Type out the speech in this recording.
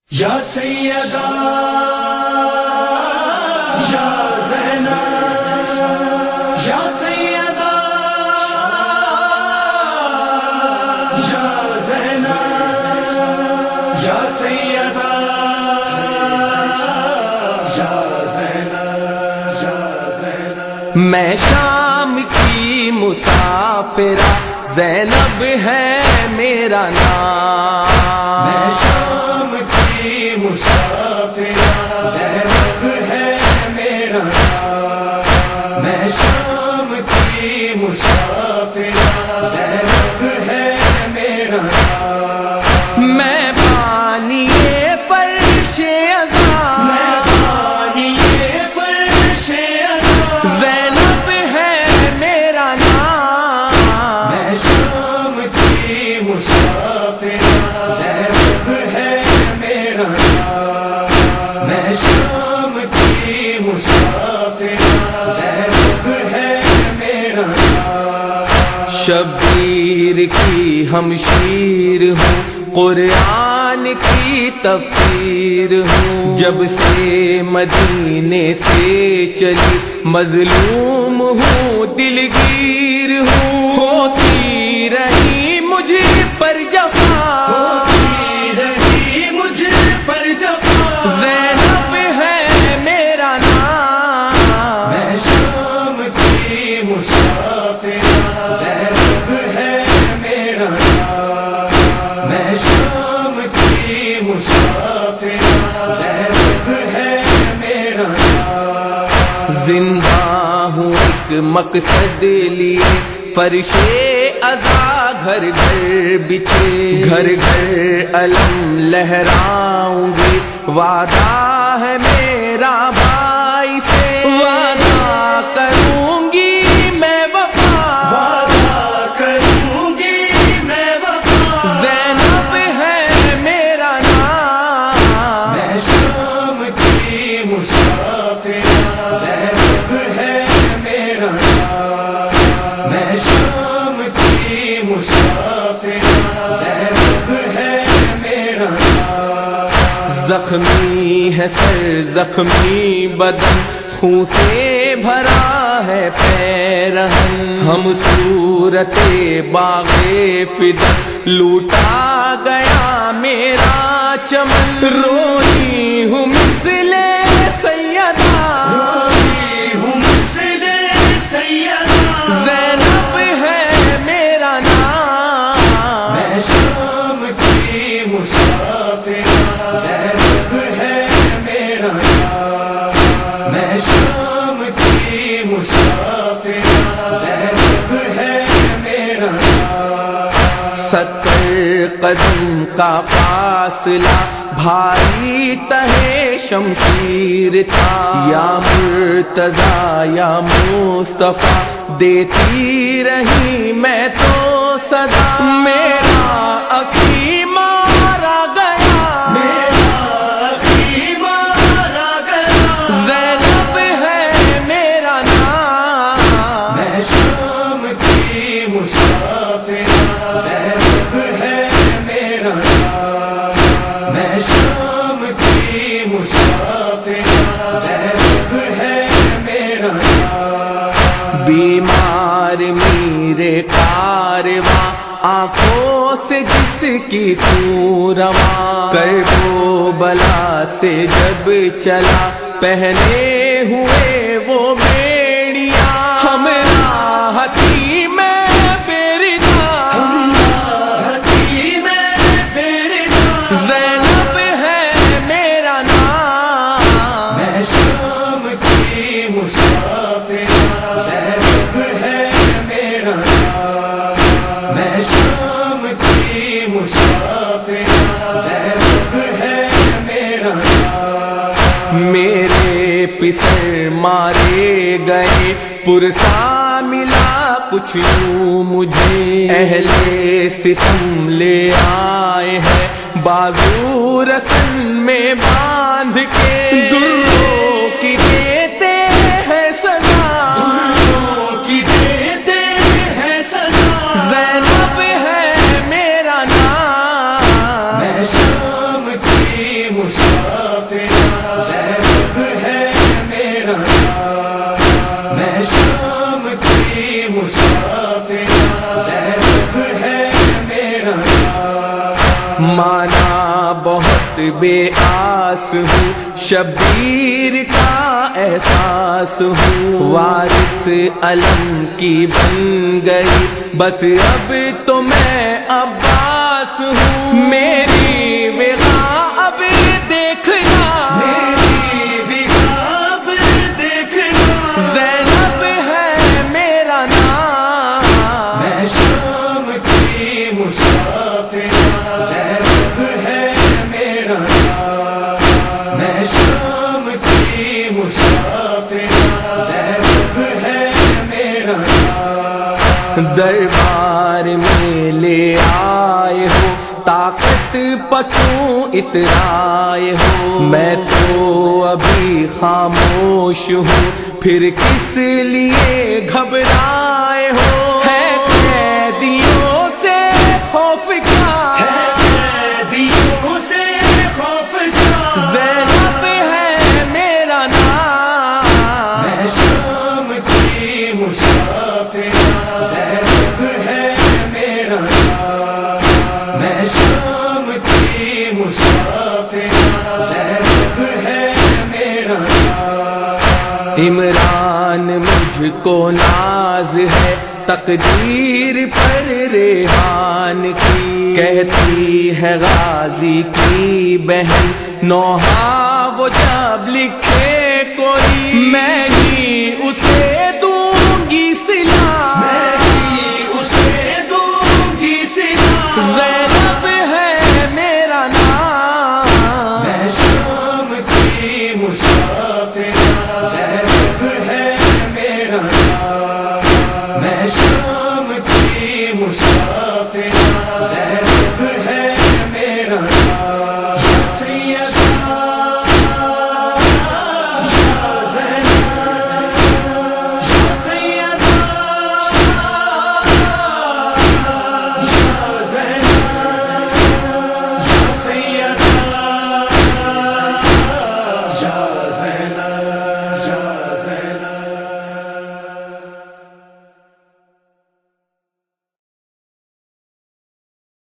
یا سیدہ یا زینب یا سیدہ یا زینب یا سیدہ یا زینب یا زینب میں شام کی مسافرہ زینب ہے میرا نام، میں شام کی مسافرہ زینب ہے میرا نام، میں شام کی مسافرہ زینب ہے میرا نام، میں پانی فرش عذاب، میں پانی فرش عذاب زینب ہے میرا نام، میں شام کی مسافرہ زینب ہے میرا نام، میں شام کی مسافرہ زینب ہے میرا نام، شبیر کی ہمشیر ہوں، قرآن کی تفسیر ہوں، جب سے مدینے سے چلی مظلوم ہوں، دلگیر ہوں، ہوتی رہی مجھ پر جفا، ہوتی رہی مجھ پر جفا، زینب ہے میرا نام، میں شام کی مسافرہ زینب ہے میرا نام، میں شام کی مسافرہ زینب ہے میرا نام، زندہ ہوں ایک مقصد لیے، فرش عزا گھر گھر بچھے، گھر گھر علم لہراؤں گی، وعدہ ہے میرا بھائی سے، وعدہ کروں گی میں وفا، وعدہ کروں گی میں وفا، زینب ہے میرا نام، میں شام کی مسافرہ زینب ہے میرا نام، میں شام کی مسافرہ زینب ہے میرا نام، زخمی ہے سر زخمی بدن، خون سے بھرا ہے پیرہن، ہم صورت باغ فدق، لوٹا گیا میرا چمن، روئی ہوں مثل سیدہ، روئی ہوں مثل سیدہ، زینب ہے میرا نام، میں شام کی مسافرہ زینب ہے میرا نام، میں شام کی مسافرہ زینب ہے میرا نام، 70 قدم کا فاصلہ بھاری تہے شمشیر تھا، یا مرتضی یا مصطفیٰ دیتی رہی میں تو صدا، میرا اخی مارا گیا، میرا اخی مارا گیا، زینب ہے میرا نام، میں شام کی مسافرہ زینب ہے میرا نام، میں شام کی مسافرہ زینب ہے میرا نام، بیمار میرے کارواں، آنکھوں سے جس کی تو رواں، کربلا سے جب چلا پہنے ہوئے وہ بیڑیاں، ہم راحتی میں پیرتا، راحتی میں بیرتا، زینب ہے میرا نام، میں شام کی مسافرہ زینب ہے میرا نام، میں شام کی مسافرہ زینب ہے میرا نام، میرے پسر مارے گئے، پرسا ملا کچھ یوں مجھے، اہل ستم لے آئے ہیں بازو رسن میں باندھ کے، دروں کی دیتے ہیں سزا، دروں کی دیتے ہیں سزا، زینب ہے میرا نام، میں شام کی بہت بے آس ہوں، شبیر کا احساس ہوں، وارث علم کی بن گئی بس اب تو میں عباس ہوں، میری وغا اب دیکھنا، میری بغاب دیکھنا، زینب ہے میرا نام، میں شام کی مسافرہ، زینب ہے میرا نام، میں شام کی مسافرہ، زینب ہے میرا نام، دربار میں لے آئے ہو طاقت پسوں اترائے ہو، میں تو ابھی خاموش ہوں پھر کس لیے گھبرائے ہو، ہے قیدیوں سے خوف کا، قیدیوں سے خوف کا، زینب ہے میرا نام، میں شام کی مسافرہ، زینب ہے میرا نام، میں شام کی مسافرہ، زینب ہے میرا نام، عمران مجھ کو ناز ہے تقدیر پر ریحان کی، کہتی ہے غازی کی بہن نوحہ وہ جب لکھے کوئی، میں ہی اسے دوں گی صلہ، میں ہی اسے دوں گی صلہ، زینب ہے میرا نام، میں شام کی مسافرہ، زینب ہے میرا نام، میں شام کی مسافرہ،